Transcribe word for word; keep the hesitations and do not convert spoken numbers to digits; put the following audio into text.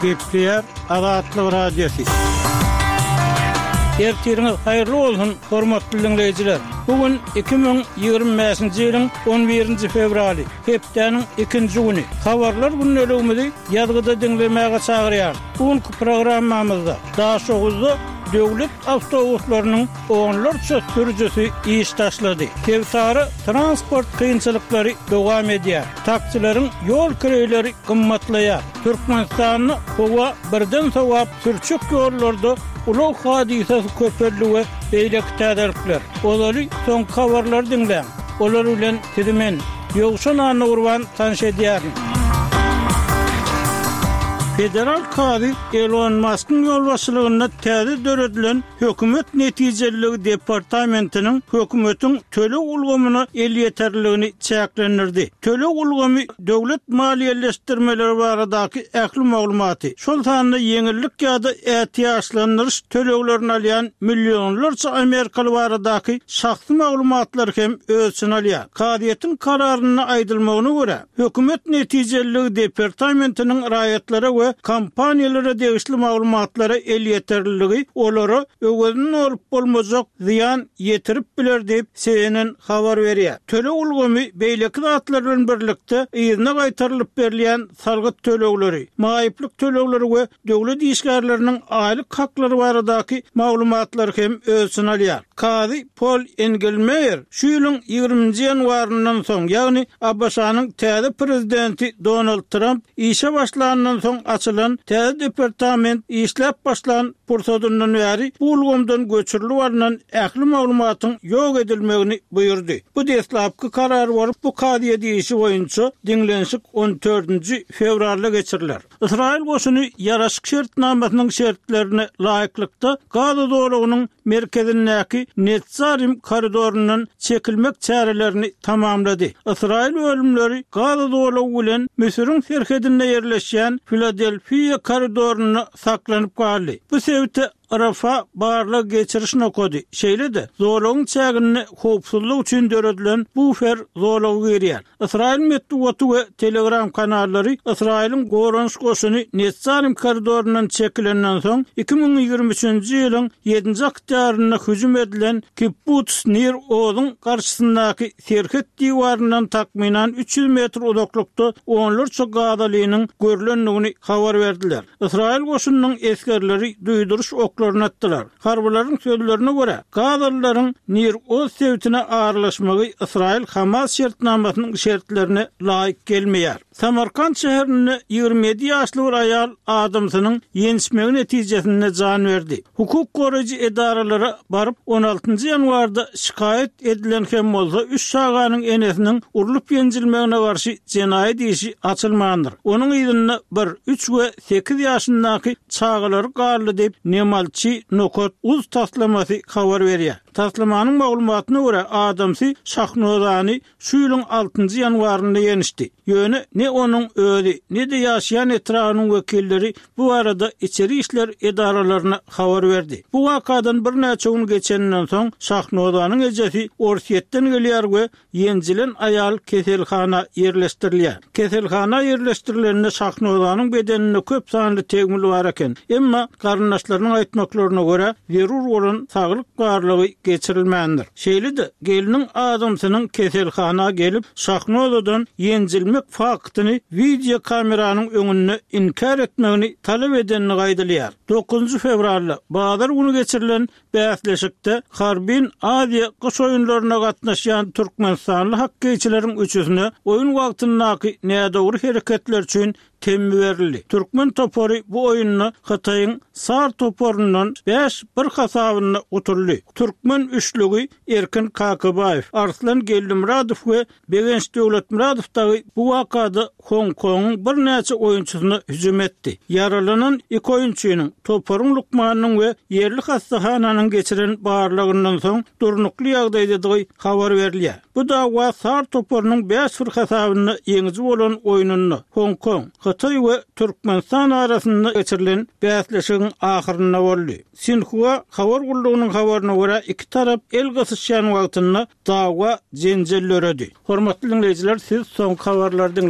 Gepler Azatlyk radiosu. Ertiriniz hayırlı olsun, hormatly dinleyijiler. Bugün iki bin ýygrimi beşinji ýylyň on birinji fevraly, hepdeniň ikinji güni. Habarlar günnelegimizi ýazgyda dinlemäge çagyrýar. Bugünkü programmamyzda daha şoğuzda döwlet awtobuslarynyň onlarça sürüjüsi iş taşlady. Tewsary transport kynçylyklary dowam edýär. Taksileriň ýol kireýleri gymmatlaýar. Türkmenistanyň howa birden sowap sürçük ýollarda ulug hadisesi köpellige beýleki täderlikler. Olary soň habarlar dinleň. Olar bilen tidimen ýogşan any urban tanış edýär. Federal Kadi Elon Musk'ın yol başçılığına täze döredilen hökümet netijeliligi departamentinin hökümetin tölek ulgamyna el ýeterligini çäklendirdi. Tölek ulgamy döwlet maliýeleşdirmeleri baradaky ähli maglumaty. Şol sanyny ýeňillik ýa-da ähtiýaçlandyryş töleklerini alýan millionlarça Amerikaly baradaky şahsy maglumatlar hem ölçüni alýar. Kadiýetin kararyny aýdylmagyna görä, hökümet netijeliligi departamentiniň raýatlara kampaniyalara degişli maglumatlara el ýeterligi olara öwünden olup bolmazak ziyan ýetirip biler diýip C N N habar berýär. Tölek ulgamy beýleki zatlar bilen birlikde ýerine gaýtarylyp berilýän salgyt tölekleri, maýyplyk tölekleri we döwlet işgärleriniň aýlyk haklary baradaky maglumatlar hem ölçüni alýar. Kadi Paul Engelmeyer şu ýylyň ýygrimiňji ýanwaryndan soň, ýagny Abbasanyň täze prezidenti Donald Trump işe başlanandan soň açılan täze departament işläp başlan pursadyndan bäri bu ulgamdan göçürilip alynan ähli maglumatyň ýok edilmegini buyurdy. Bu deslapky karar borup bu kadiýe diýişi boýunça dinlenşik on dördünji fevralda geçiriler. Israil goşuny ýaraşyk şertnamasynyň şertlerini laýyklykda Gaza dowlatynyň merkezindäki Netzarim koridorundan çekilmek çärelerini tamamlady. Israil ölümleri Gaza dowlaty bilen Misiriň serhedinde ýerleşýän Filadelfiýa koridoruna saklanyp galdy. Bu sebäpde Rafa barla geçiriş nokody. Şeýle-de zorlugyň çägini howpsuzlyk üçin döredilen bufer zorlugy berýär. Israil medeniýeti we Telegram kanallary Israil'in goranç goşuny Netzarim koridorundan çekilenden soň iki bin ýygrimi üçinji ýylyň ýedinji oktýaryna hüjüm edilen Kibbutz Nir Ozyň garşysyndaky serhet diwaryndan takminan üç yüz metr uzaklykda onlarça Gazalynyň görülendigini habar berdiler. Israil goşunynyň eskerleri duýduruş oklarını attılar. Harbylaryň sözlerine görä, Gazalylaryň Nir Oz sebätine ağırlaşmagy Israil Hamas şertnamasynyň şertlerine laýyk gelmeýär. Samarkand şäherinde ýygrimi ýedi ýaşly bir aýal adamsynyň ýenişmegi netijesinde jan berdi. Hukuk goraýjy edaralara baryp on altynjy ýanwarda şikayet edilen hem bolsa üç şaganyň enesiniň urulyp ýenjilmegine garşy jenaýat işi açylmagandyr. Onuň ýygyna bir üç we sekiz ýaşyndaky çağalary garly diýip Nemalçy Nokot uz taslamasy habar berýär. Taslamanyň maglumatyna görä adamsy Şahnozany şu ýylyň altynjy ýanwarynda ýenişdi. Ýöne ne onuň özi, ne de ýaşaýan etragynyň wekilleri bu arada içeri işler edaralaryna habar berdi. Bu wakadan bir näçe gün geçenden soň Şahnozanyň ejesi Orsiýetden gelýär we ýenjilen aýal keselhana ýerleşdirilýär. Keselhana ýerleşdirilende Şahnozanyň bedeninde köp sanly tegmil bar eken. Emma garyndaşlarynyň aýtmaklaryna görä zerur bolan saglyk barlygy geçirilmändir. Şeýle-de geliniň adamsynyň keselhana gelip Şahnozadan ýenjilmek faktyny video kameranyň öňünde inkar etmegini talap edenini gaýdylýar. dokuzunji fevralda Bazar günü geçirilen bäsleşikde Harbin Aziýa gyş oýunlaryna gatnaşýan türkmenstanly hakkyçylariň üçüsine oýun wagtyndaky nädowry hereketler üçin temmi berildi. Türkmen topory bu oýunny Hataýyň Sar toporundan beş bir hasabyny uturly. Türkmen üçlügi Erkin Kakybaýew, Arslan Geldimuradow we Begenç Döwletmuradow bu wakada Hong Kong'un bir näçe oýunçusyna hüjüm etdi. Yaralanan iki oýunçunyň Toporun Lukmanyň we yerli hastahananyň geçiren barlygyndan soň durnukly ýagdaýda habar berilýär. Bu dawa Sar toporunyň beş bir hasabyny ýeňiji bolan oýunyny Hong Kong, Hataý we Türkmenistan arasynda geçirilen bäsleşigiň ahyryna boldy. Sinhua habar gullugynyň habaryna görä iki tarap el gasyşýan wagtynda dawa jenjellöredi. Hormatly dinleyijiler, siz soň habarlardan